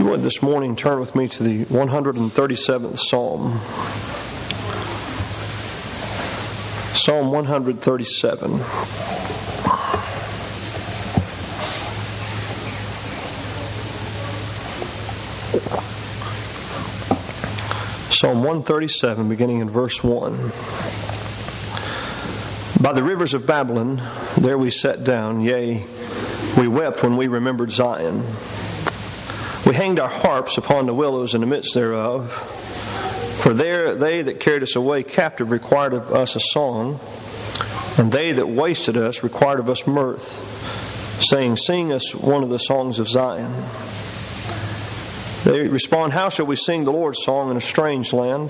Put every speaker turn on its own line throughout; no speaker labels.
you would this morning turn with me to the 137th Psalm. Psalm 137. Psalm 137, beginning in verse 1. By the rivers of Babylon, there we sat down, yea, we wept when we remembered Zion. We hanged our harps upon the willows in the midst thereof. For there they that carried us away captive required of us a song, and they that wasted us required of us mirth, saying, Sing us one of the songs of Zion. They respond, How shall we sing the Lord's song in a strange land?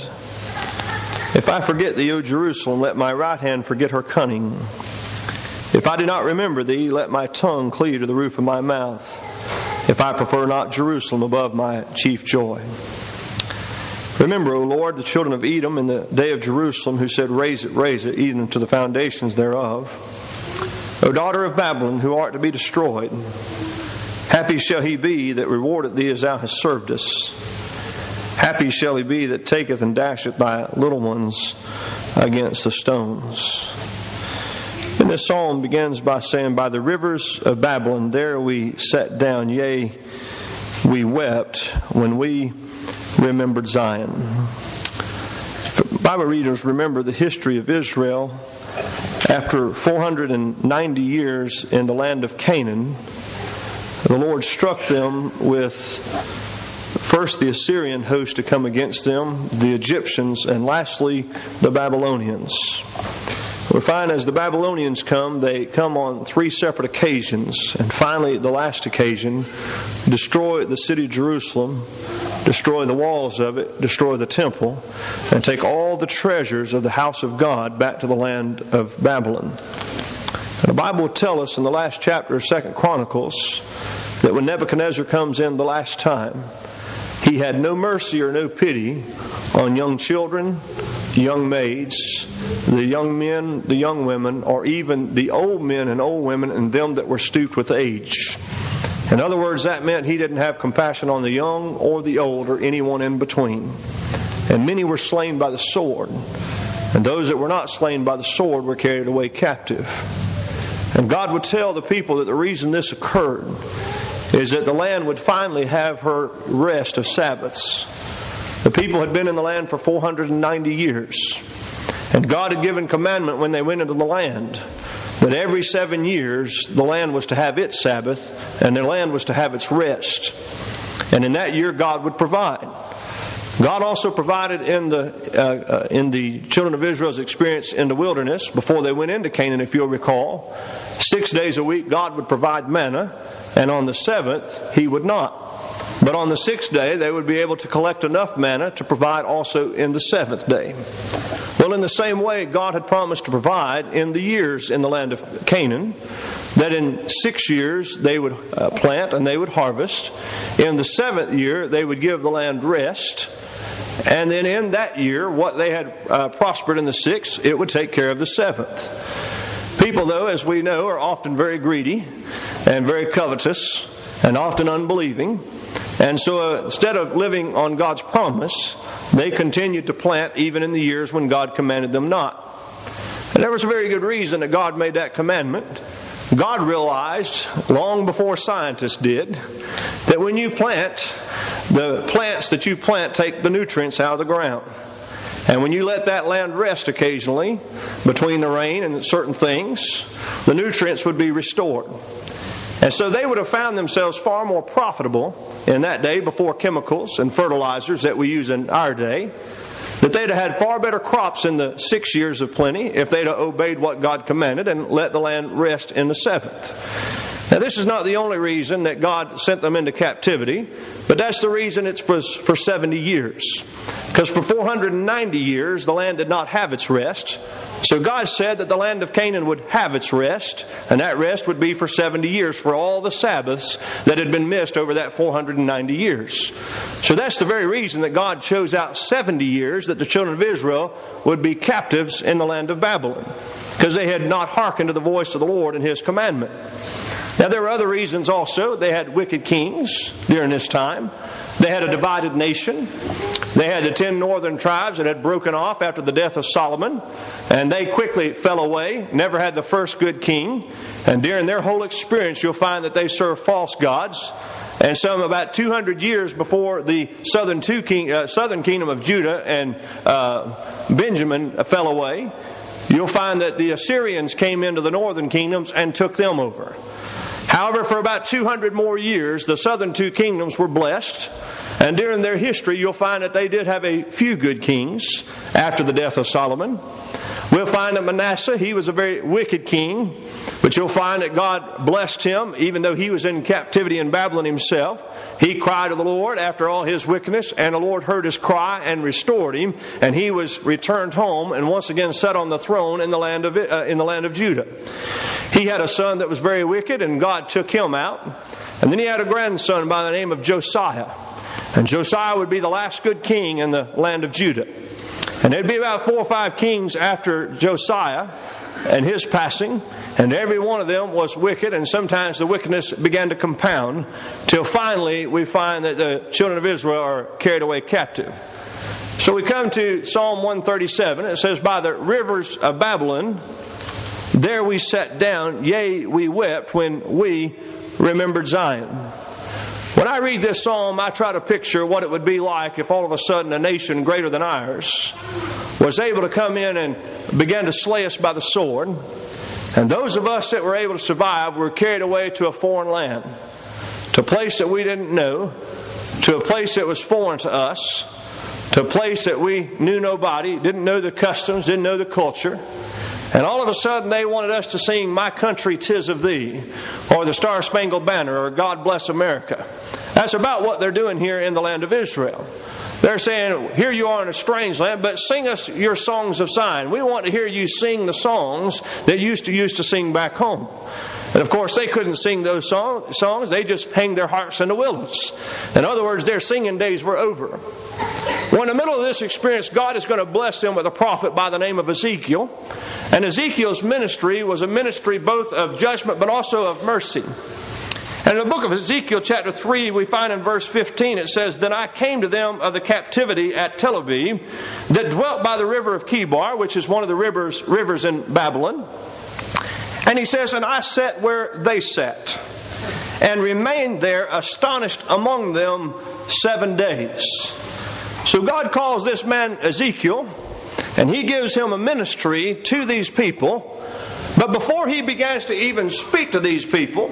If I forget thee, O Jerusalem, let my right hand forget her cunning. If I do not remember thee, let my tongue cleave to the roof of my mouth. If I prefer not Jerusalem above my chief joy. Remember, O Lord, the children of Edom in the day of Jerusalem, who said, Raise it, even to the foundations thereof. O daughter of Babylon, who art to be destroyed, happy shall he be that rewardeth thee as thou hast served us. Happy shall he be that taketh and dasheth thy little ones against the stones. And this psalm begins by saying, By the rivers of Babylon, there we sat down, yea, we wept when we remembered Zion. Bible readers remember the history of Israel. After 490 years in the land of Canaan, the Lord struck them with first the Assyrian host to come against them, the Egyptians, and lastly the Babylonians. We find as the Babylonians come, they come on 3 separate occasions, and finally the last occasion, destroy the city of Jerusalem, destroy the walls of it, destroy the temple, and take all the treasures of the house of God back to the land of Babylon. And the Bible will tell us in the last chapter of 2 Chronicles that when Nebuchadnezzar comes in the last time, he had no mercy or no pity on young children, young maids, the young men, the young women, or even the old men and old women and them that were stooped with age. In other words, that meant he didn't have compassion on the young or the old or anyone in between. And many were slain by the sword. And those that were not slain by the sword were carried away captive. And God would tell the people that the reason this occurred is that the land would finally have her rest of Sabbaths. The people had been in the land for 490 years. And God had given commandment when they went into the land that every 7 years the land was to have its Sabbath and the land was to have its rest. And in that year God would provide. God also provided in the children of Israel's experience in the wilderness before they went into Canaan, if you'll recall. 6 days a week God would provide manna, and on the 7th He would not. But on the 6th day they would be able to collect enough manna to provide also in the 7th day. Well, in the same way, God had promised to provide in the years in the land of Canaan, that in 6 years they would plant and they would harvest. In the 7th year they would give the land rest. And then in that year, what they had prospered in the 6th, it would take care of the 7th. People, though, as we know, are often very greedy and very covetous and often unbelieving. And so instead of living on God's promise, they continued to plant even in the years when God commanded them not. And there was a very good reason that God made that commandment. God realized, long before scientists did, that when you plant, the plants that you plant take the nutrients out of the ground. And when you let that land rest occasionally, between the rain and certain things, the nutrients would be restored. And so they would have found themselves far more profitable in that day, before chemicals and fertilizers that we use in our day, that they'd have had far better crops in the 6 years of plenty if they'd have obeyed what God commanded and let the land rest in the 7th. Now, this is not the only reason that God sent them into captivity, but that's the reason it's for 70 years. Because for 490 years, the land did not have its rest. So God said that the land of Canaan would have its rest, and that rest would be for 70 years for all the Sabbaths that had been missed over that 490 years. So that's the very reason that God chose out 70 years that the children of Israel would be captives in the land of Babylon, because they had not hearkened to the voice of the Lord and His commandment. Now, there were other reasons also. They had wicked kings during this time. They had a divided nation. They had the 10 northern tribes that had broken off after the death of Solomon, and they quickly fell away, never had the first good king. And during their whole experience, you'll find that they served false gods. And some about 200 years before the southern kingdom of Judah and Benjamin fell away, you'll find that the Assyrians came into the northern kingdoms and took them over. However, for about 200 more years, the southern two kingdoms were blessed. And during their history, you'll find that they did have a few good kings after the death of Solomon. We'll find that Manasseh, he was a very wicked king. But you'll find that God blessed him, even though he was in captivity in Babylon himself. He cried to the Lord after all his wickedness, and the Lord heard his cry and restored him. And he was returned home and once again sat on the throne in the land of Judah. He had a son that was very wicked, and God took him out. And then he had a grandson by the name of Josiah. And Josiah would be the last good king in the land of Judah. And there'd be about 4 or 5 kings after Josiah and his passing. And every one of them was wicked, and sometimes the wickedness began to compound, till finally we find that the children of Israel are carried away captive. So we come to Psalm 137. It says, "By the rivers of Babylon, there we sat down, yea, we wept when we remembered Zion." When I read this psalm, I try to picture what it would be like if all of a sudden a nation greater than ours was able to come in and begin to slay us by the sword. And those of us that were able to survive were carried away to a foreign land, to a place that we didn't know, to a place that was foreign to us, to a place that we knew nobody, didn't know the customs, didn't know the culture. And all of a sudden they wanted us to sing "My Country 'Tis of Thee," or the Star Spangled Banner, or "God Bless America." That's about what they're doing here in the land of Israel. They're saying, here you are in a strange land, but sing us your songs of Zion. We want to hear you sing the songs that you used to sing back home. And of course, they couldn't sing those songs. They just hanged their harps in the willows. In other words, their singing days were over. Well, in the middle of this experience, God is going to bless them with a prophet by the name of Ezekiel. And Ezekiel's ministry was a ministry both of judgment but also of mercy. And in the book of Ezekiel chapter 3, we find in verse 15, it says, "Then I came to them of the captivity at Tel Aviv, that dwelt by the river of Chebar," which is one of the rivers in Babylon. And he says, "And I sat where they sat, and remained there astonished among them 7 days." So God calls this man Ezekiel, and he gives him a ministry to these people. But before he begins to even speak to these people,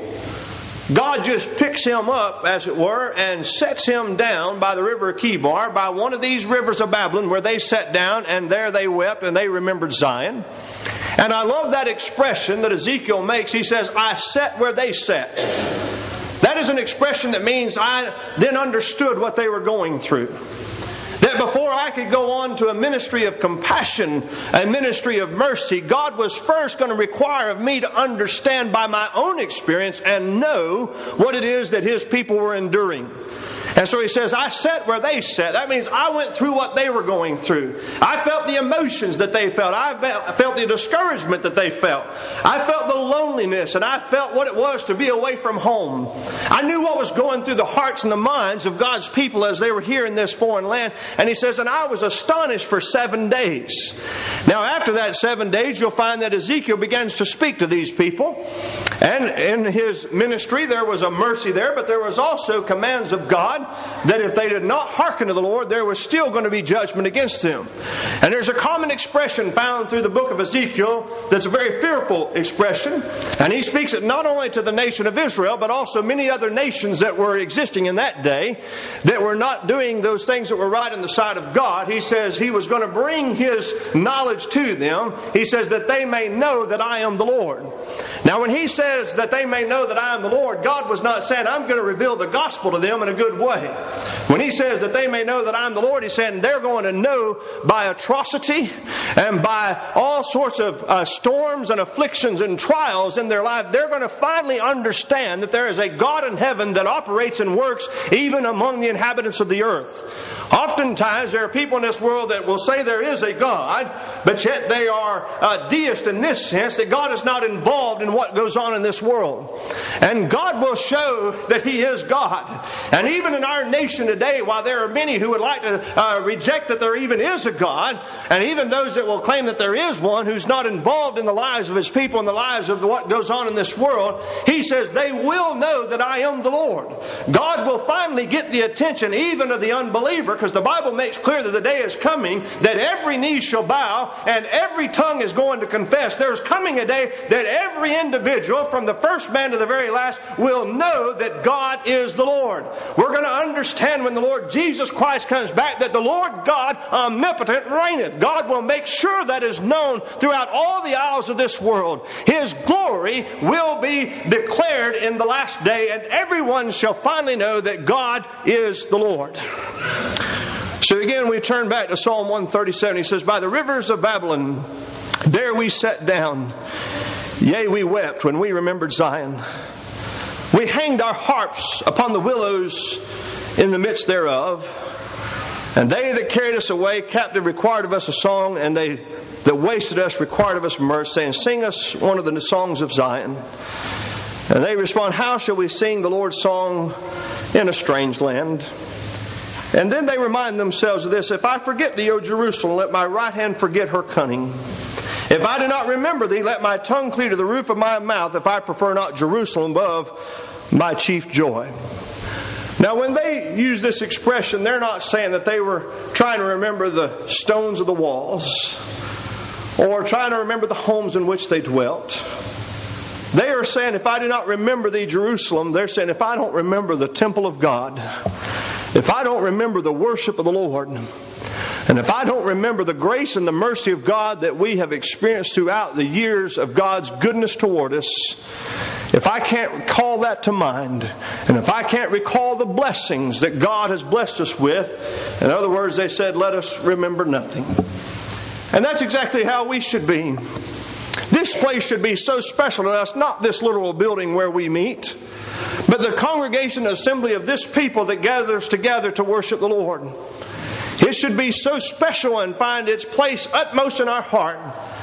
God just picks him up, as it were, and sets him down by the river of Chebar, by one of these rivers of Babylon, where they sat down, and there they wept, and they remembered Zion. And I love that expression that Ezekiel makes. He says, "I sat where they sat." That is an expression that means I then understood what they were going through. That before I could go on to a ministry of compassion, a ministry of mercy, God was first going to require of me to understand by my own experience and know what it is that His people were enduring. And so he says, I sat where they sat. That means I went through what they were going through. I felt the emotions that they felt. I felt the discouragement that they felt. I felt the loneliness, and I felt what it was to be away from home. I knew what was going through the hearts and the minds of God's people as they were here in this foreign land. And he says, and I was astonished for 7 days. Now after that 7 days, you'll find that Ezekiel begins to speak to these people. And in his ministry, there was a mercy there, but there was also commands of God that if they did not hearken to the Lord, there was still going to be judgment against them. And there's a common expression found through the book of Ezekiel that's a very fearful expression. And he speaks it not only to the nation of Israel, but also many other nations that were existing in that day that were not doing those things that were right in the sight of God. He says he was going to bring his knowledge to them. He says that they may know that I am the Lord. Now when he says that they may know that I am the Lord, God was not saying I'm going to reveal the gospel to them in a good way. When he says that they may know that I'm the Lord, he's saying they're going to know by atrocity and by all sorts of storms and afflictions and trials in their life. They're going to finally understand that there is a God in heaven that operates and works even among the inhabitants of the earth. Often Oftentimes there are people in this world that will say there is a God, but yet they are deists in this sense, that God is not involved in what goes on in this world. And God will show that He is God. And even in our nation today, while there are many who would like to reject that there even is a God, and even those that will claim that there is one who's not involved in the lives of His people and the lives of what goes on in this world, He says they will know that I am the Lord. God will finally get the attention even of the unbeliever, because the Bible makes clear that the day is coming that every knee shall bow and every tongue is going to confess. There's coming a day that every individual, from the first man to the very last, will know that God is the Lord. We're going to understand when the Lord Jesus Christ comes back that the Lord God omnipotent reigneth. God will make sure that is known throughout all the isles of this world. His glory will be declared in the last day, and everyone shall finally know that God is the Lord. So again, we turn back to Psalm 137. He says, by the rivers of Babylon, there we sat down. Yea, we wept when we remembered Zion. We hanged our harps upon the willows in the midst thereof. And they that carried us away captive required of us a song, and they that wasted us required of us mirth, saying, sing us one of the songs of Zion. And they respond, how shall we sing the Lord's song in a strange land? And then they remind themselves of this, if I forget thee, O Jerusalem, let my right hand forget her cunning. If I do not remember thee, let my tongue cleave to the roof of my mouth, if I prefer not Jerusalem above my chief joy. Now, when they use this expression, they're not saying that they were trying to remember the stones of the walls or trying to remember the homes in which they dwelt. They are saying, if I do not remember thee, Jerusalem, they're saying, if I don't remember the temple of God, if I don't remember the worship of the Lord, and if I don't remember the grace and the mercy of God that we have experienced throughout the years of God's goodness toward us, if I can't call that to mind, and if I can't recall the blessings that God has blessed us with, in other words, they said, let us remember nothing. And that's exactly how we should be. This place should be so special to us, not this literal building where we meet, but the congregation assembly of this people that gathers together to worship the Lord. It should be so special and find its place utmost in our heart,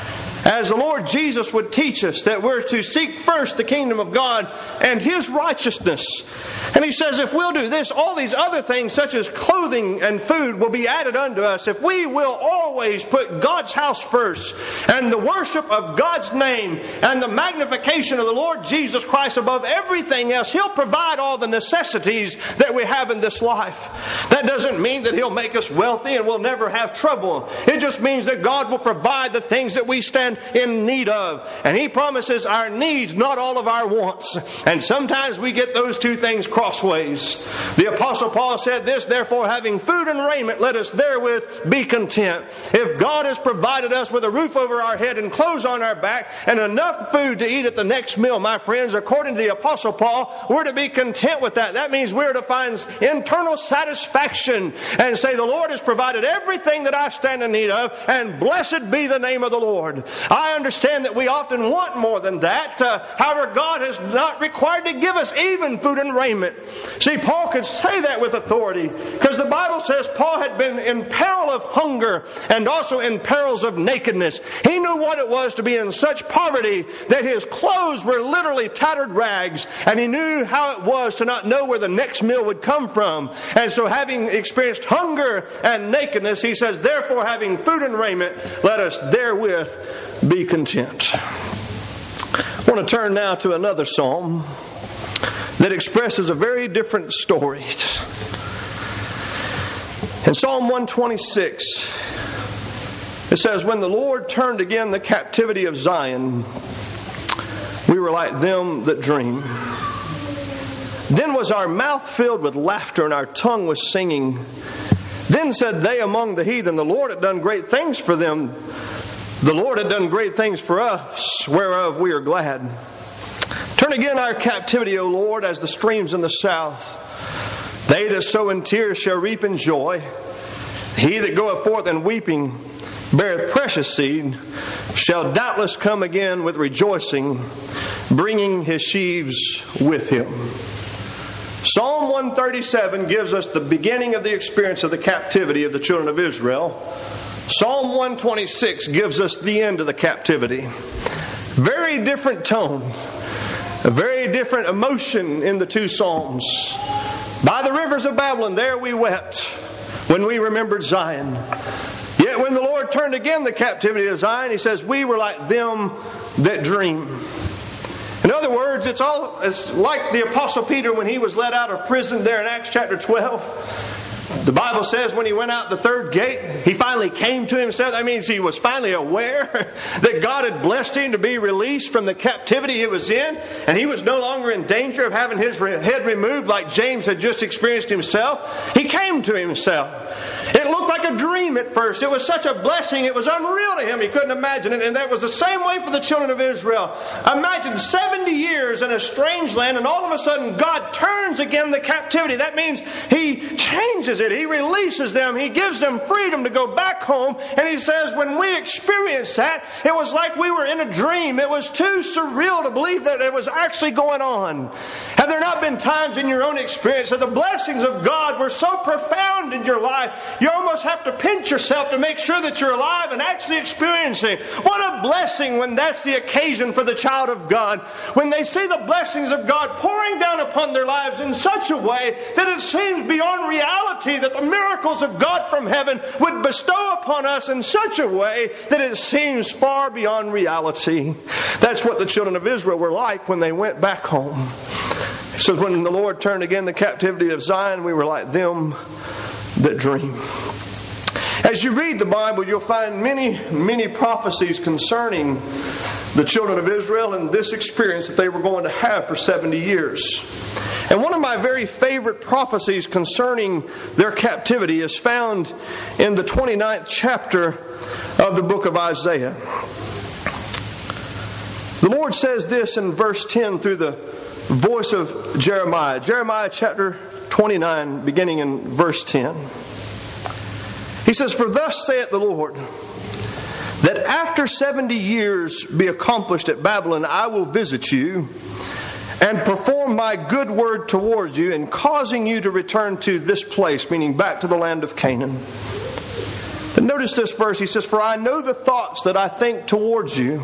as the Lord Jesus would teach us that we're to seek first the kingdom of God and His righteousness. And He says if we'll do this, all these other things such as clothing and food will be added unto us. If we will always put God's house first and the worship of God's name and the magnification of the Lord Jesus Christ above everything else, He'll provide all the necessities that we have in this life. That doesn't mean that He'll make us wealthy and we'll never have trouble. It just means that God will provide the things that we stand in need of. And He promises our needs, not all of our wants. And sometimes we get those two things crossways. The Apostle Paul said this, therefore having food and raiment, let us therewith be content. If God has provided us with a roof over our head and clothes on our back and enough food to eat at the next meal, my friends, according to the Apostle Paul, we're to be content with that. That means we're to find internal satisfaction and say, the Lord has provided everything that I stand in need of, and blessed be the name of the Lord. I understand that we often want more than that. However, God has not required to give us even food and raiment. See, Paul could say that with authority, because the Bible says Paul had been in peril of hunger and also in perils of nakedness. He knew what it was to be in such poverty that his clothes were literally tattered rags, and he knew how it was to not know where the next meal would come from. And so having experienced hunger and nakedness, he says, therefore having food and raiment, let us therewith be content. I want to turn now to another psalm that expresses a very different story. In Psalm 126, it says, when the Lord turned again the captivity of Zion, we were like them that dream. Then was our mouth filled with laughter and our tongue was singing. Then said they among the heathen, the Lord had done great things for them. The Lord had done great things for us, whereof we are glad. Turn again our captivity, O Lord, as the streams in the south. They that sow in tears shall reap in joy. He that goeth forth in weeping beareth precious seed, shall doubtless come again with rejoicing, bringing his sheaves with him. Psalm 137 gives us the beginning of the experience of the captivity of the children of Israel. Psalm 126 gives us the end of the captivity. Very different tone, a very different emotion in the two Psalms. By the rivers of Babylon, there we wept when we remembered Zion. Yet when the Lord turned again the captivity of Zion, He says, we were like them that dream. In other words, it's like the Apostle Peter when he was let out of prison there in Acts chapter 12. The Bible says when he went out the third gate, he finally came to himself. That means he was finally aware that God had blessed him to be released from the captivity he was in. And he was no longer in danger of having his head removed like James had just experienced himself. He came to himself. It looked like a dream at first. It was such a blessing. It was unreal to him. He couldn't imagine it. And that was the same way for the children of Israel. Imagine 70 years in a strange land, and all of a sudden God turns again the captivity. That means He changes it. He releases them. He gives them freedom to go back home. And He says when we experienced that, it was like we were in a dream. It was too surreal to believe that it was actually going on. Have there not been times in your own experience that the blessings of God were so profound in your life, you almost have to pinch yourself to make sure that you're alive and actually experiencing? What a blessing when that's the occasion for the child of God. When they see the blessings of God pouring down upon their lives in such a way that it seems beyond reality, that the miracles of God from heaven would bestow upon us in such a way that it seems far beyond reality. That's what the children of Israel were like when they went back home. It says when the Lord turned again the captivity of Zion, we were like them that dream. As you read the Bible, you'll find many prophecies concerning the children of Israel and this experience that they were going to have for 70 years. And one of my very favorite prophecies concerning their captivity is found in the 29th chapter of the book of Isaiah. The Lord says this in verse 10 through the voice of Jeremiah. Jeremiah chapter 29, beginning in verse 10. He says, "For thus saith the Lord, that after 70 years be accomplished at Babylon, I will visit you and perform my good word towards you in causing you to return to this place," meaning back to the land of Canaan. But notice this verse. He says, "For I know the thoughts that I think towards you,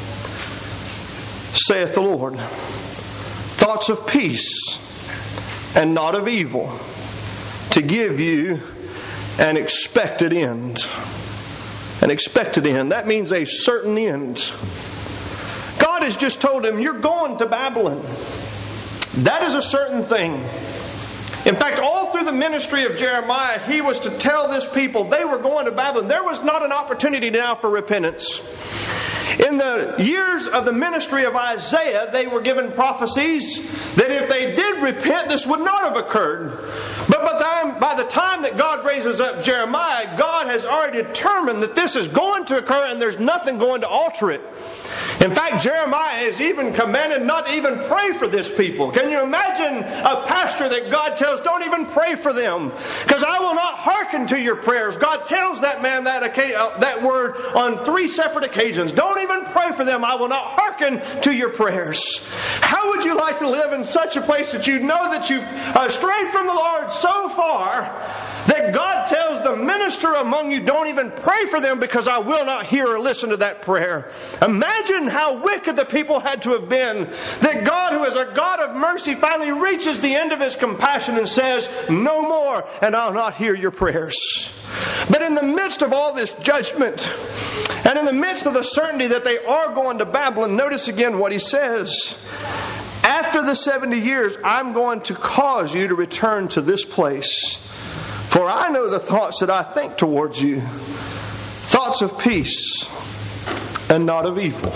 saith the Lord, thoughts of peace and not of evil, to give you an expected end." An expected end. That means a certain end. God has just told him, you're going to Babylon. That is a certain thing. In fact, all through the ministry of Jeremiah, he was to tell this people they were going to Babylon. There was not an opportunity now for repentance. In the years of the ministry of Isaiah, they were given prophecies that if they did repent, this would not have occurred. But by the time that God raises up Jeremiah, God has already determined that this is going to occur and there's nothing going to alter it. In fact, Jeremiah is even commanded not to even pray for this people. Can you imagine a pastor that God tells, don't even pray for them, because I will not hearken to your prayers? God tells that man that word on 3 separate occasions. Don't even pray for them. I will not hearken to your prayers. How would you like to live in such a place that you know that you've strayed from the Lord so far that God tells the minister among you, don't even pray for them because I will not hear or listen to that prayer? Imagine how wicked the people had to have been, that God, who is a God of mercy, finally reaches the end of His compassion and says, no more, and I'll not hear your prayers. But in the midst of all this judgment, and in the midst of the certainty that they are going to Babylon, notice again what He says. After the 70 years, I'm going to cause you to return to this place. For I know the thoughts that I think towards you, thoughts of peace and not of evil.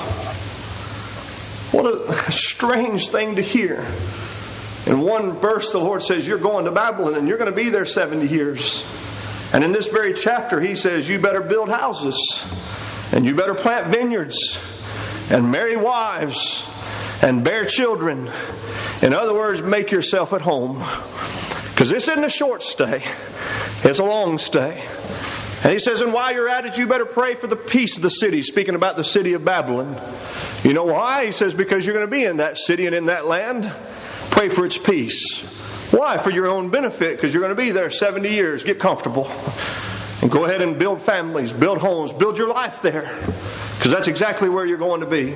What a strange thing to hear. In one verse, the Lord says, you're going to Babylon and you're going to be there 70 years. And in this very chapter, He says, you better build houses and you better plant vineyards and marry wives and bear children. In other words, make yourself at home. Because this isn't a short stay. It's a long stay. And He says, and while you're at it, you better pray for the peace of the city. Speaking about the city of Babylon. You know why? He says, because you're going to be in that city and in that land. Pray for its peace. Why? For your own benefit, because you're going to be there 70 years. Get comfortable. And go ahead and build families, build homes, build your life there. Because that's exactly where you're going to be.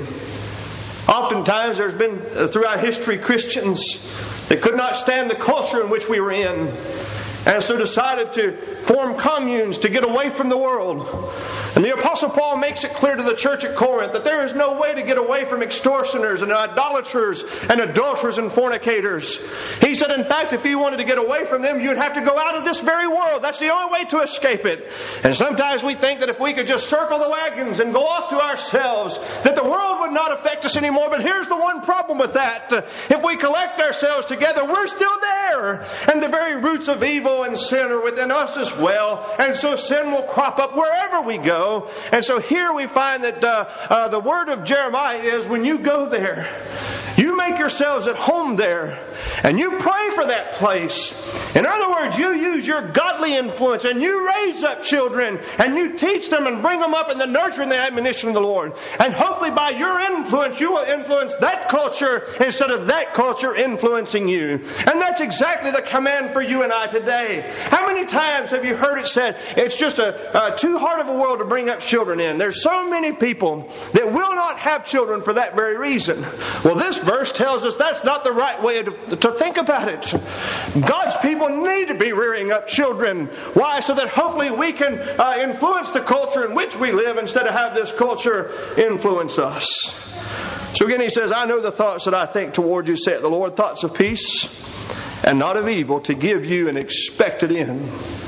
Oftentimes there's been, throughout history, Christians that could not stand the culture in which we were in. And so decided to form communes to get away from the world. And the Apostle Paul makes it clear to the church at Corinth that there is no way to get away from extortioners and idolaters and adulterers and fornicators. He said, in fact, if you wanted to get away from them, you'd have to go out of this very world. That's the only way to escape it. And sometimes we think that if we could just circle the wagons and go off to ourselves, that the world would not affect us anymore. But here's the one problem with that. If we collect ourselves together, we're still there. And the very roots of evil and sin are within us as well. And so sin will crop up wherever we go. And so here we find that the word of Jeremiah is, when you go there, you make yourselves at home there, and you pray for that place. In other words, you use your godly influence, and you raise up children, and you teach them and bring them up in the nurture and the admonition of the Lord. And hopefully by your influence, you will influence that culture instead of that culture influencing you. And that's exactly the command for you and I today. How many times have you heard it said, it's just too hard of a world to bring up children in? There's so many people that will not have children for that very reason. Well, this verse tells us that's not the right way to think about it. God's people need to be rearing up children. Why? So that hopefully we can influence the culture in which we live instead of have this culture influence us. So again he says, I know the thoughts that I think toward you, saith the Lord, thoughts of peace and not of evil, to give you an expected end.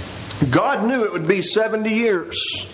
God knew it would be 70 years.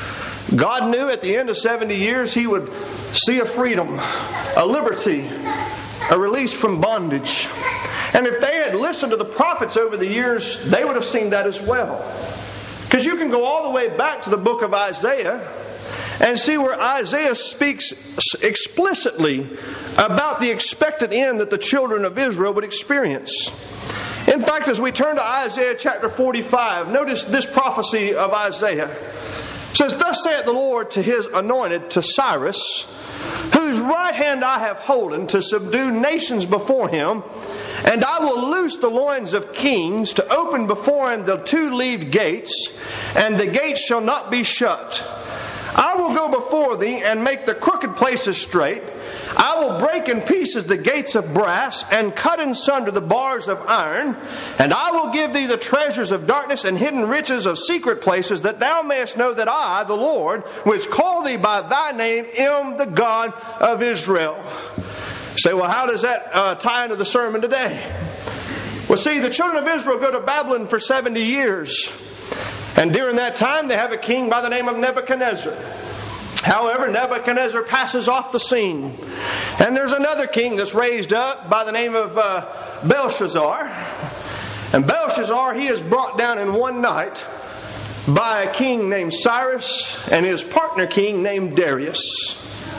God knew at the end of 70 years he would see a freedom, a liberty, a release from bondage. And if they had listened to the prophets over the years, they would have seen that as well. Because you can go all the way back to the book of Isaiah and see where Isaiah speaks explicitly about the expected end that the children of Israel would experience. In fact, as we turn to Isaiah chapter 45, notice this prophecy of Isaiah. It says, thus saith the Lord to his anointed, to Cyrus, whose right hand I have holden to subdue nations before him, and I will loose the loins of kings, to open before him the two-leaved gates, and the gates shall not be shut. I will go before thee and make the crooked places straight. I will break in pieces the gates of brass, and cut in sunder the bars of iron. And I will give thee the treasures of darkness and hidden riches of secret places, that thou mayest know that I, the Lord, which call thee by thy name, am the God of Israel. You say, well, how does that tie into the sermon today? Well, see, the children of Israel go to Babylon for 70 years. And during that time, they have a king by the name of Nebuchadnezzar. However, Nebuchadnezzar passes off the scene. And there's another king that's raised up by the name of Belshazzar. And Belshazzar, he is brought down in one night by a king named Cyrus and his partner king named Darius.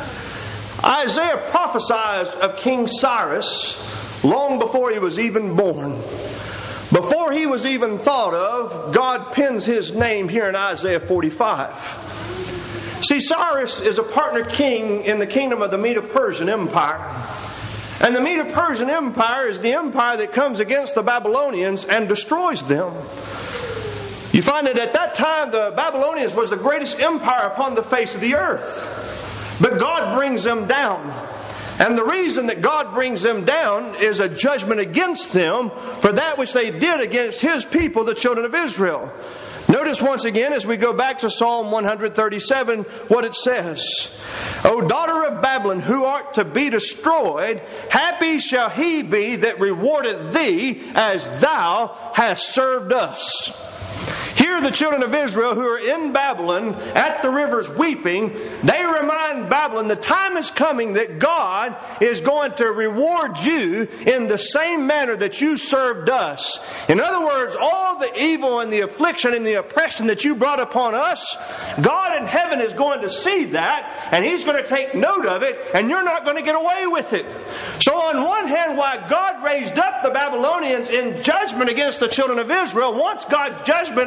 Isaiah prophesied of King Cyrus long before he was even born. Before he was even thought of, God pens his name here in Isaiah 45. See, Cyrus is a partner king in the kingdom of the Medo-Persian Empire. And the Medo-Persian Empire is the empire that comes against the Babylonians and destroys them. You find that at that time the Babylonians was the greatest empire upon the face of the earth. But God brings them down. And the reason that God brings them down is a judgment against them for that which they did against His people, the children of Israel. Notice once again as we go back to Psalm 137 what it says. O daughter of Babylon, who art to be destroyed, happy shall he be that rewardeth thee as thou hast served us. Here the children of Israel who are in Babylon at the rivers weeping, they remind Babylon the time is coming that God is going to reward you in the same manner that you served us. In other words, all the evil and the affliction and the oppression that you brought upon us, God in heaven is going to see that and He's going to take note of it and you're not going to get away with it. So on one hand, while God raised up the Babylonians in judgment against the children of Israel, once God's judgment against them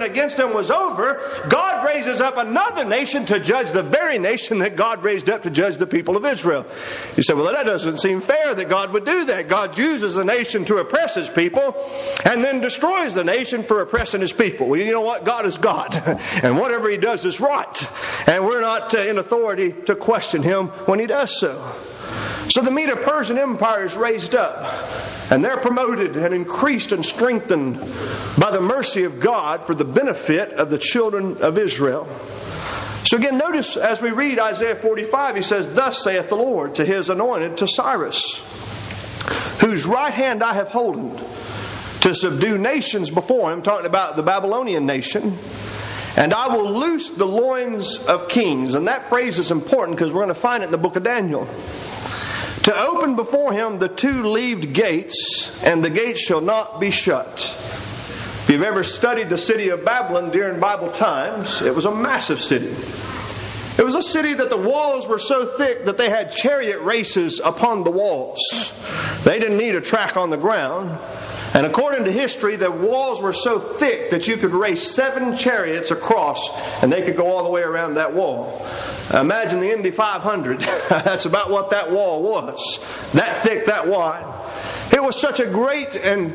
them was over, God raises up another nation to judge the very nation that God raised up to judge the people of Israel. You say, well, that doesn't seem fair that God would do that. God uses a nation to oppress His people and then destroys the nation for oppressing His people. Well, you know what? God is God. And whatever He does is right. And we're not in authority to question Him when He does so. So the Medo-Persian Empire is raised up, and they're promoted and increased and strengthened by the mercy of God for the benefit of the children of Israel. So again, notice as we read Isaiah 45, he says, "Thus saith the Lord to His anointed, to Cyrus, whose right hand I have holden, to subdue nations before him," talking about the Babylonian nation, "and I will loose the loins of kings." And that phrase is important because we're going to find it in the book of Daniel. "To open before him the two-leaved gates, and the gates shall not be shut." If you've ever studied the city of Babylon during Bible times, it was a massive city. It was a city that the walls were so thick that they had chariot races upon the walls. They didn't need a track on the ground. And according to history, the walls were so thick that you could race 7 chariots across and they could go all the way around that wall. Imagine the Indy 500. That's about what that wall was. That thick, that wide. It was such a great and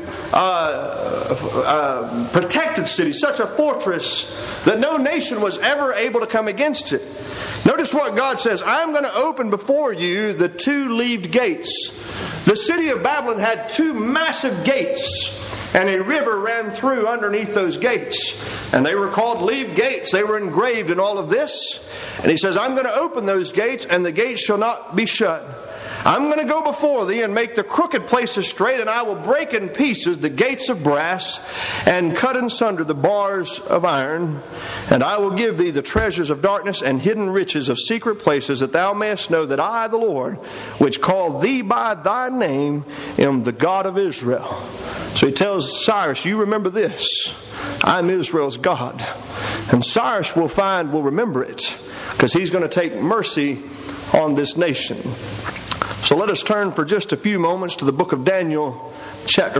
protected city, such a fortress, that no nation was ever able to come against it. Notice what God says, "I'm going to open before you the two-leaved gates." The city of Babylon had 2 massive gates, and a river ran through underneath those gates. And they were called leaved gates. They were engraved in all of this. And he says, "I'm going to open those gates, and the gates shall not be shut. I'm going to go before thee and make the crooked places straight, and I will break in pieces the gates of brass and cut in sunder the bars of iron. And I will give thee the treasures of darkness and hidden riches of secret places, that thou mayest know that I, the Lord, which called thee by thy name, am the God of Israel." So he tells Cyrus, you remember this. I'm Israel's God. And Cyrus will remember it, because he's going to take mercy on this nation. So let us turn for just a few moments to the book of Daniel, chapter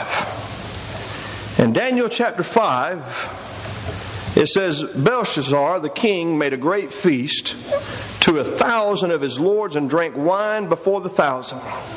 5. In Daniel chapter 5, it says, "Belshazzar the king made a great feast to 1,000 of his lords, and drank wine before the 1,000.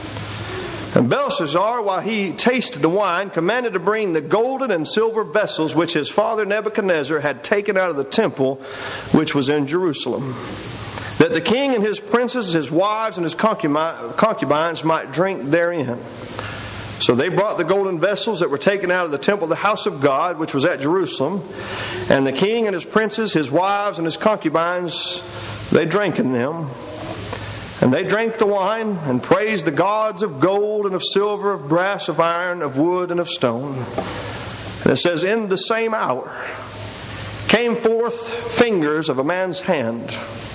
And Belshazzar, while he tasted the wine, commanded to bring the golden and silver vessels which his father Nebuchadnezzar had taken out of the temple which was in Jerusalem, that the king and his princes, his wives, and his concubines might drink therein. So they brought the golden vessels that were taken out of the temple of the house of God, which was at Jerusalem. And the king and his princes, his wives, and his concubines, they drank in them. And they drank the wine, and praised the gods of gold, and of silver, of brass, of iron, of wood, and of stone. And it says, in the same hour came forth fingers of a man's hand,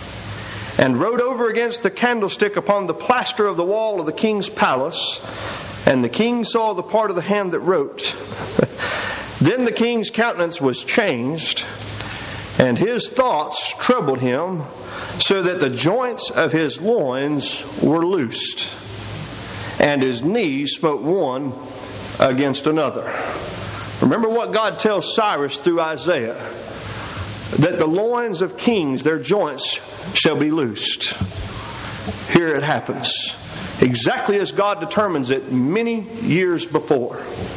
and wrote over against the candlestick upon the plaster of the wall of the king's palace. And the king saw the part of the hand that wrote. Then the king's countenance was changed, and his thoughts troubled him, so that the joints of his loins were loosed, and his knees smote one against another. Remember what God tells Cyrus through Isaiah, that the loins of kings, their joints, shall be loosed. Here it happens, exactly as God determines it many years before.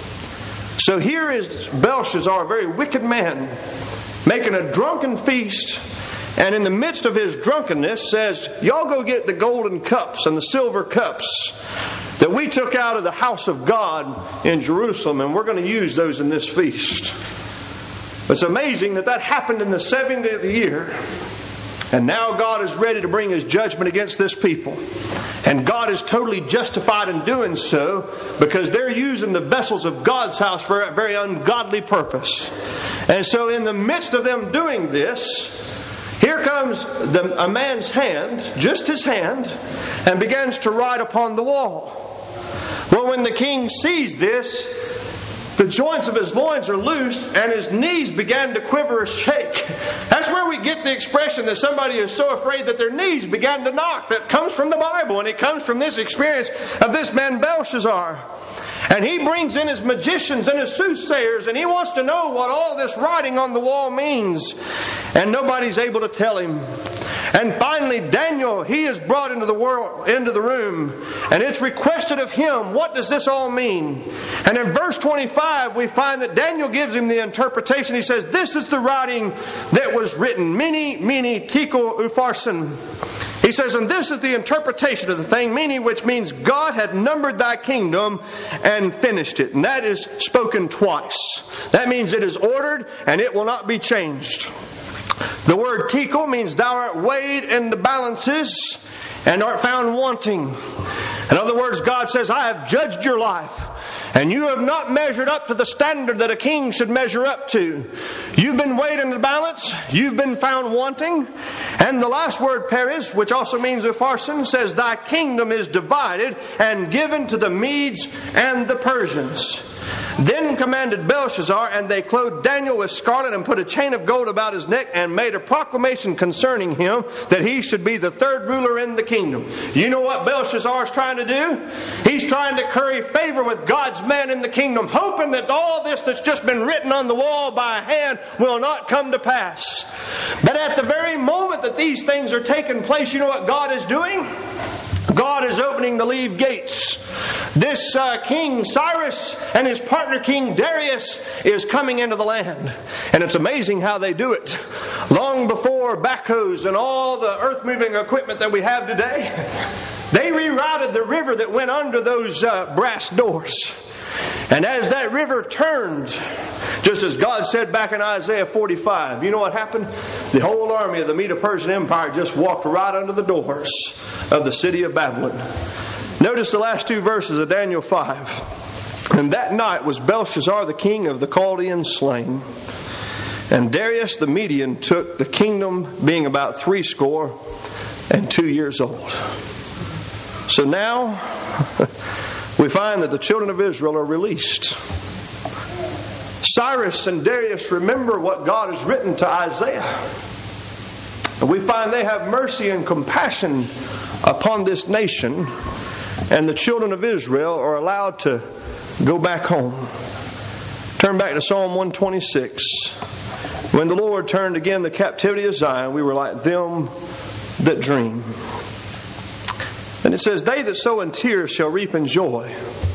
So here is Belshazzar, a very wicked man, making a drunken feast, and in the midst of his drunkenness says, y'all go get the golden cups and the silver cups that we took out of the house of God in Jerusalem, and we're going to use those in this feast. It's amazing that happened in the 70th year. And now God is ready to bring His judgment against this people. And God is totally justified in doing so, because they're using the vessels of God's house for a very ungodly purpose. And so in the midst of them doing this, here comes a man's hand, just his hand, and begins to write upon the wall. Well, when the king sees this, the joints of his loins are loosed, and his knees began to quiver or shake. That's where we get the expression that somebody is so afraid that their knees began to knock. That comes from the Bible, and it comes from this experience of this man Belshazzar. And he brings in his magicians and his soothsayers, and he wants to know what all this writing on the wall means. And nobody's able to tell him. And finally, Daniel, he is brought into the room, and it's requested of him, what does this all mean? And in verse 25, we find that Daniel gives him the interpretation. He says, this is the writing that was written, Mene, Tekel, Upharsin. He says, and this is the interpretation of the thing, Mene, which means God had numbered thy kingdom and finished it. And that is spoken twice. That means it is ordered and it will not be changed. The word Tekel means thou art weighed in the balances and art found wanting. In other words, God says, I have judged your life, and you have not measured up to the standard that a king should measure up to. You've been weighed in the balance. You've been found wanting. And the last word, Peres, which also means Upharsin, says, thy kingdom is divided and given to the Medes and the Persians. Then commanded Belshazzar, and they clothed Daniel with scarlet and put a chain of gold about his neck and made a proclamation concerning him that he should be the third ruler in the kingdom. You know what Belshazzar is trying to do? He's trying to curry favor with God's man in the kingdom, hoping that all this that's just been written on the wall by a hand will not come to pass. But at the very moment that these things are taking place, you know what God is doing? God is opening the leave gates. This King Cyrus and his partner King Darius is coming into the land. And it's amazing how they do it. Long before backhoes and all the earth-moving equipment that we have today, they rerouted the river that went under those brass doors. And as that river turned, just as God said back in Isaiah 45, you know what happened? The whole army of the Medo-Persian Empire just walked right under the doors of the city of Babylon. Notice the last two verses of Daniel 5. And that night was Belshazzar the king of the Chaldeans slain, and Darius the Median took the kingdom, being about 62 years old. So now we find that the children of Israel are released. Cyrus and Darius remember what God has written to Isaiah. And we find they have mercy and compassion upon this nation, and the children of Israel are allowed to go back home. Turn back to Psalm 126. When the Lord turned again the captivity of Zion, we were like them that dream. And it says, they that sow in tears shall reap in joy.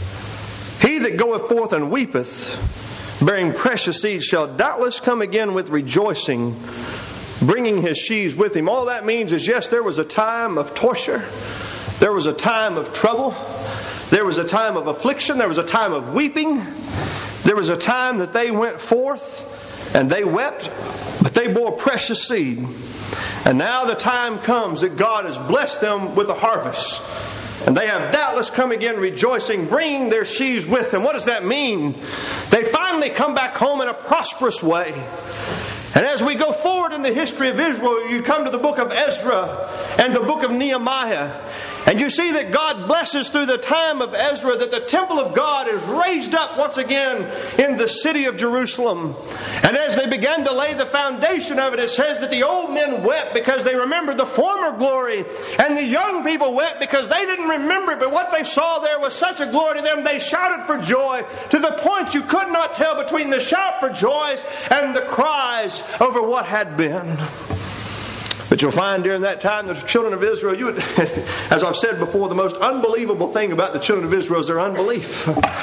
He that goeth forth and weepeth, bearing precious seed, shall doubtless come again with rejoicing, bringing his sheaves with him. All that means is, yes, there was a time of torture. There was a time of trouble. There was a time of affliction. There was a time of weeping. There was a time that they went forth and they wept, but they bore precious seed. And now the time comes that God has blessed them with a harvest. And they have doubtless come again rejoicing, bringing their sheaves with them. What does that mean? They finally come back home in a prosperous way. And as we go forward in the history of Israel, you come to the book of Ezra and the book of Nehemiah. And you see that God blesses through the time of Ezra that the temple of God is raised up once again in the city of Jerusalem. And as they began to lay the foundation of it, it says that the old men wept because they remembered the former glory. And the young people wept because they didn't remember it. But what they saw there was such a glory to them, they shouted for joy to the point you could not tell between the shout for joy and the cries over what had been. But you'll find during that time that the children of Israel, as I've said before, the most unbelievable thing about the children of Israel is their unbelief.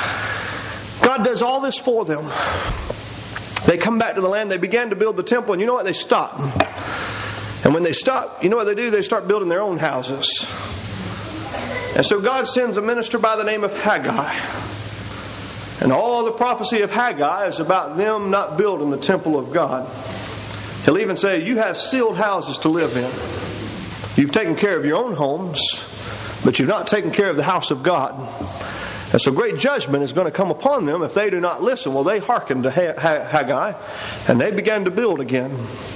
God does all this for them. They come back to the land, they began to build the temple, and you know what? They stop. And when they stop, you know what they do? They start building their own houses. And so God sends a minister by the name of Haggai. And all the prophecy of Haggai is about them not building the temple of God. He'll even say, you have sealed houses to live in. You've taken care of your own homes, but you've not taken care of the house of God. And so great judgment is going to come upon them if they do not listen. Well, they hearkened to Haggai, and they began to build again.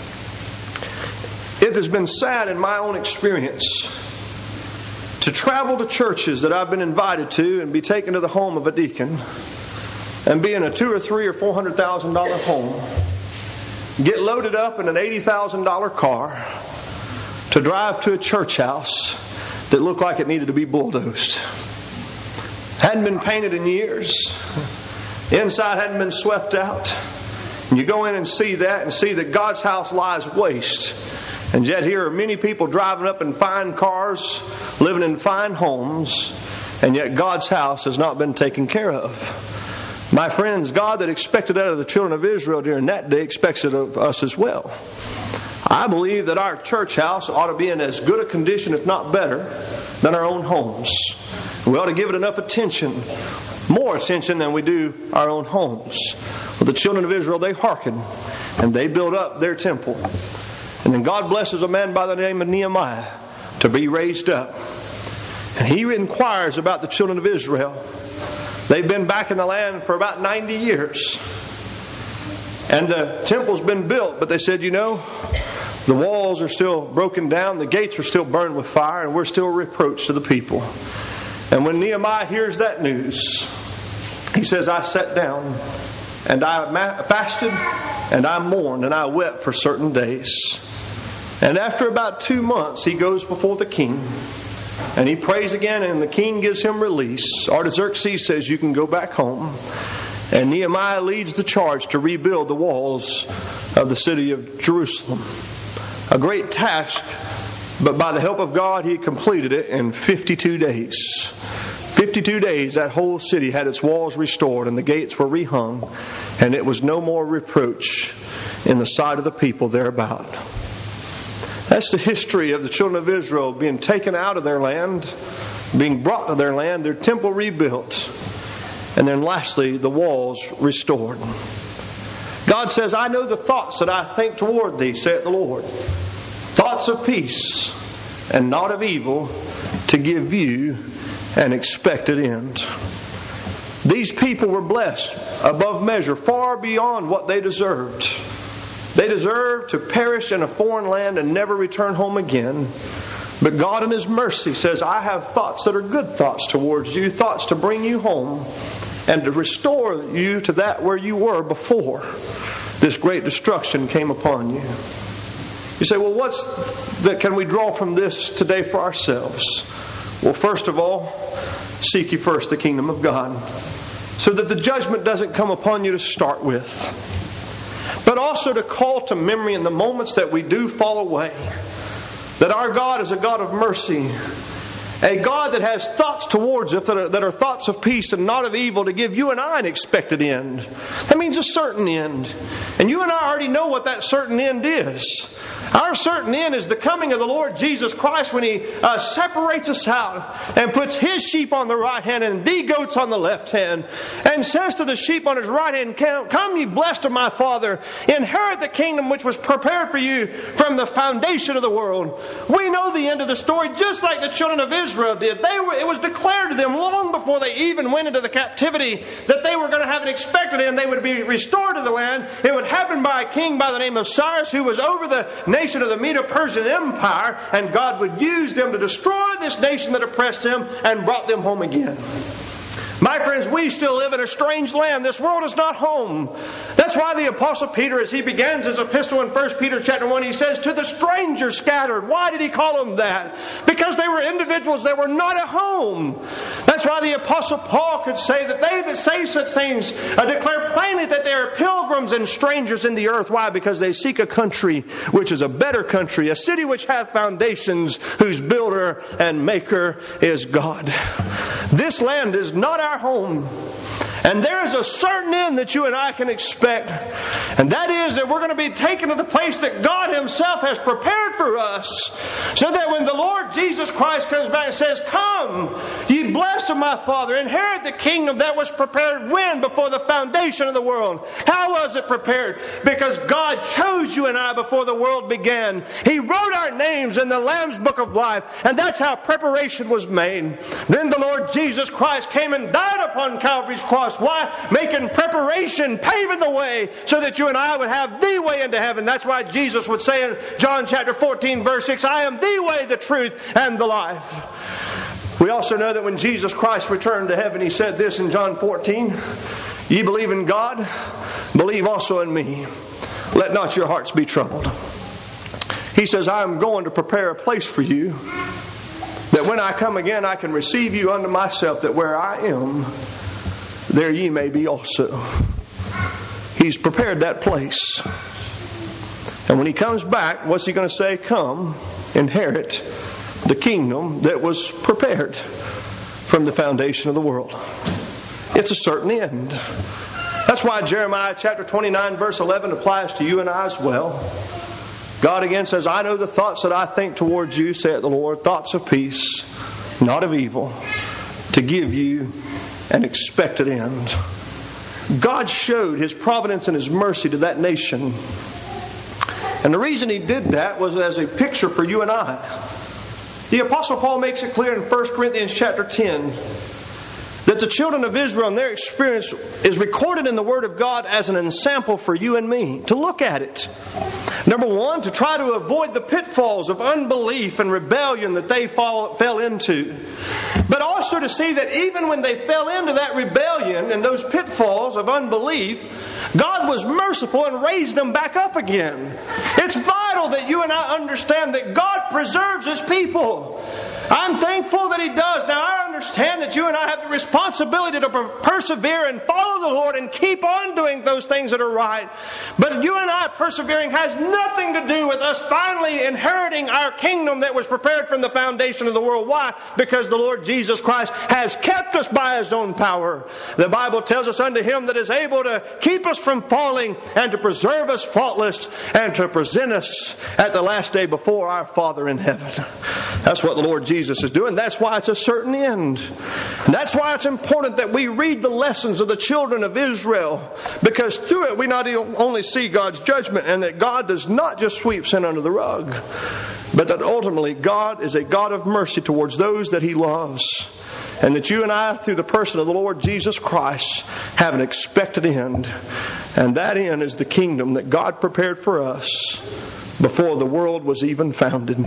It has been sad in my own experience to travel to churches that I've been invited to and be taken to the home of a deacon and be in a $200,000 or $300,000 or $400,000 home. Get loaded up in an $80,000 car to drive to a church house that looked like it needed to be bulldozed. Hadn't been painted in years. Inside hadn't been swept out. And you go in and see that God's house lies waste. And yet here are many people driving up in fine cars, living in fine homes, and yet God's house has not been taken care of. My friends, God that expected out of the children of Israel during that day expects it of us as well. I believe that our church house ought to be in as good a condition, if not better, than our own homes. We ought to give it enough attention, more attention than we do our own homes. Well, the children of Israel, they hearkened, and they built up their temple. And then God blesses a man by the name of Nehemiah to be raised up. And he inquires about the children of Israel. They've been back in the land for about 90 years. And the temple's been built, but they said, the walls are still broken down, the gates are still burned with fire, and we're still a reproach to the people. And when Nehemiah hears that news, he says, I sat down and I fasted and I mourned and I wept for certain days. And after about 2 months, he goes before the king and he prays again, and the king gives him release. Artaxerxes says, you can go back home. And Nehemiah leads the charge to rebuild the walls of the city of Jerusalem. A great task, but by the help of God, he completed it in 52 days. 52 days, that whole city had its walls restored and the gates were rehung, and it was no more reproach in the sight of the people thereabout. That's the history of the children of Israel being taken out of their land, being brought to their land, their temple rebuilt, and then lastly, the walls restored. God says, I know the thoughts that I think toward thee, saith the Lord. Thoughts of peace and not of evil, to give you an expected end. These people were blessed above measure, far beyond what they deserved. They deserved to perish in a foreign land and never return home again. But God in His mercy says, I have thoughts that are good thoughts towards you, thoughts to bring you home and to restore you to that where you were before this great destruction came upon you. You say, well, what's that can we draw from this today for ourselves? Well, first of all, seek ye first the kingdom of God, so that the judgment doesn't come upon you to start with. But also to call to memory in the moments that we do fall away, that our God is a God of mercy, a God that has thoughts towards us that are thoughts of peace and not of evil, to give you and I an expected end. That means a certain end. And you and I already know what that certain end is. Our certain end is the coming of the Lord Jesus Christ, when He separates us out and puts His sheep on the right hand and the goats on the left hand, and says to the sheep on His right hand, come ye blessed of my Father, inherit the kingdom which was prepared for you from the foundation of the world. We know the end of the story, just like the children of Israel did. It was declared to them long before they even went into the captivity that they were going to have an expected end. They would be restored to the land. It would happen by a king by the name of Cyrus, who was over the nation of the Medo-Persian Empire, and God would use them to destroy this nation that oppressed them and brought them home again. My friends, we still live in a strange land. This world is not home. That's why the Apostle Peter, as he begins his epistle in 1 Peter chapter 1, he says, to the stranger scattered. Why did he call them that? Because they were individuals that were not at home. That's why the Apostle Paul could say that they that say such things declare plainly that they are pilgrims and strangers in the earth. Why? Because they seek a country which is a better country, a city which hath foundations, whose builder and maker is God. This land is not our home. And there is a certain end that you and I can expect. And that is that we're going to be taken to the place that God Himself has prepared for us. So that when the Lord Jesus Christ comes back and says, come, ye blessed of my Father, inherit the kingdom that was prepared when? Before the foundation of the world. How was it prepared? Because God chose you and I before the world began. He wrote our names in the Lamb's book of life. And that's how preparation was made. Then the Lord Jesus Christ came and died upon Calvary's cross. Why? Making preparation, paving the way so that you and I would have the way into heaven. That's why Jesus would say in John chapter 14 verse 6, I am the way, the truth, and the life. We also know that when Jesus Christ returned to heaven, He said this in John 14, ye believe in God, believe also in me. Let not your hearts be troubled. He says, I am going to prepare a place for you, that when I come again, I can receive you unto myself, that where I am, there ye may be also. He's prepared that place. And when He comes back, what's He going to say? Come, inherit the kingdom that was prepared from the foundation of the world. It's a certain end. That's why Jeremiah chapter 29 verse 11 applies to you and I as well. God again says, I know the thoughts that I think towards you, saith the Lord, thoughts of peace, not of evil, to give you an expected end. God showed His providence and His mercy to that nation. And the reason He did that was as a picture for you and I. The Apostle Paul makes it clear in 1 Corinthians chapter 10 that the children of Israel and their experience is recorded in the Word of God as an ensample for you and me to look at it. Number one, to try to avoid the pitfalls of unbelief and rebellion that they fell into. But also to see that even when they fell into that rebellion and those pitfalls of unbelief, God was merciful and raised them back up again. It's vital that you and I understand that God preserves His people. I'm thankful that He does. Now I understand that you and I have the responsibility to persevere and follow the Lord and keep on doing those things that are right. But you and I persevering has nothing to do with us finally inheriting our kingdom that was prepared from the foundation of the world. Why? Because the Lord Jesus Christ has kept us by His own power. The Bible tells us, unto Him that is able to keep us from falling and to preserve us faultless and to present us at the last day before our Father in heaven. That's what the Lord Jesus is doing. That's why it's a certain end. And that's why it's important that we read the lessons of the children of Israel, because through it we not only see God's judgment and that God does not just sweep sin under the rug, but that ultimately God is a God of mercy towards those that He loves. And that you and I, through the person of the Lord Jesus Christ, have an expected end. And that end is the kingdom that God prepared for us before the world was even founded.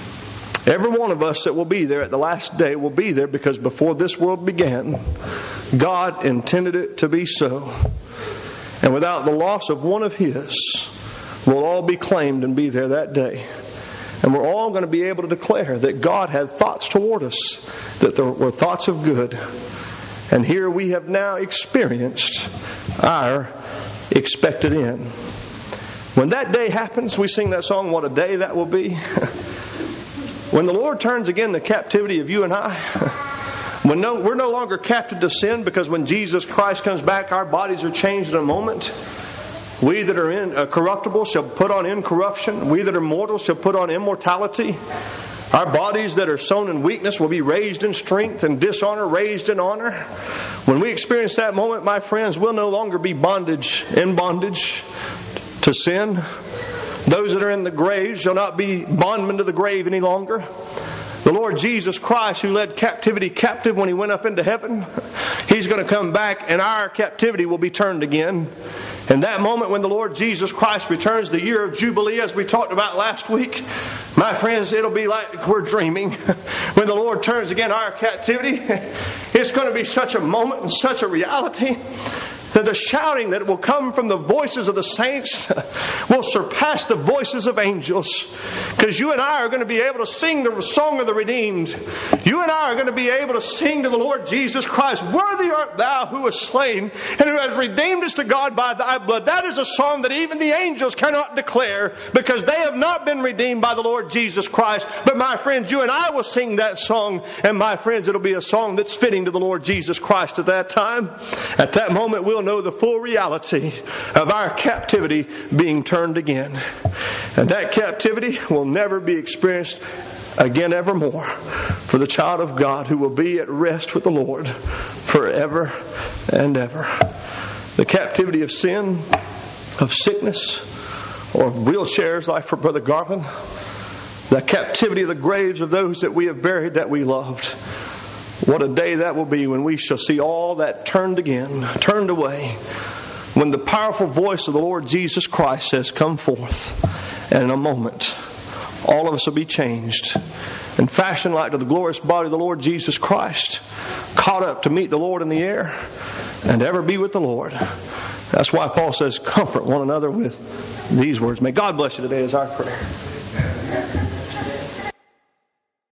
Every one of us that will be there at the last day will be there because before this world began, God intended it to be so. And without the loss of one of His, we'll all be claimed and be there that day. And we're all going to be able to declare that God had thoughts toward us, that there were thoughts of good. And here we have now experienced our expected end. When that day happens, we sing that song, What a Day That Will Be. When the Lord turns again the captivity of you and I, we're no longer captive to sin, because when Jesus Christ comes back, our bodies are changed in a moment. We that are corruptible shall put on incorruption. We that are mortal shall put on immortality. Our bodies that are sown in weakness will be raised in strength, and dishonor raised in honor. When we experience that moment, my friends, we'll no longer be in bondage to sin. Those that are in the grave shall not be bondmen to the grave any longer. The Lord Jesus Christ, who led captivity captive when He went up into heaven, He's going to come back and our captivity will be turned again. And that moment when the Lord Jesus Christ returns, the year of Jubilee, as we talked about last week, my friends, it'll be like we're dreaming. When the Lord turns again our captivity, it's going to be such a moment and such a reality that the shouting that will come from the voices of the saints will surpass the voices of angels. Because you and I are going to be able to sing the song of the redeemed. You and I are going to be able to sing to the Lord Jesus Christ, Worthy art thou who was slain and who has redeemed us to God by thy blood. That is a song that even the angels cannot declare, because they have not been redeemed by the Lord Jesus Christ. But my friends, you and I will sing that song. And my friends, it'll be a song that's fitting to the Lord Jesus Christ at that time. At that moment, we'll know the full reality of our captivity being turned again. And that captivity will never be experienced again evermore for the child of God who will be at rest with the Lord forever and ever. The captivity of sin, of sickness, or of wheelchairs like for Brother Garland. The captivity of the graves of those that we have buried that we loved. What a day that will be when we shall see all that turned again, turned away. When the powerful voice of the Lord Jesus Christ says, come forth. And in a moment, all of us will be changed and fashioned like to the glorious body of the Lord Jesus Christ, caught up to meet the Lord in the air and ever be with the Lord. That's why Paul says, comfort one another with these words. May God bless you today is our prayer.